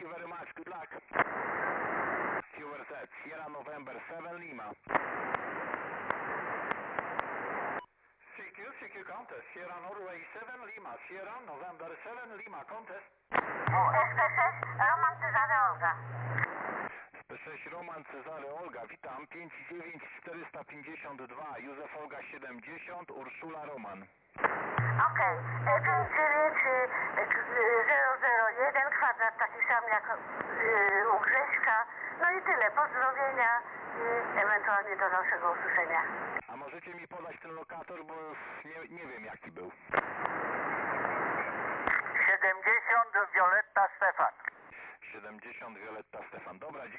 you very much. Good luck. QRZ, Sierra November 7 Lima. CQ contest, Sierra Norway 7 Lima, Sierra November 7 Lima contest. SP6, Roman Cezary Olga. SP6 Roman Cezary Olga, witam, 59452, Józef Olga 70, Urszula Roman. Okej, 59001, kwadrat taki sam jak u Grześka. No i tyle, pozdrowienia i ewentualnie do naszego usłyszenia. A możecie mi podać ten lokator, bo już nie wiem jaki był. 70 Violetta Stefan. 70 Violetta Stefan. Dobra,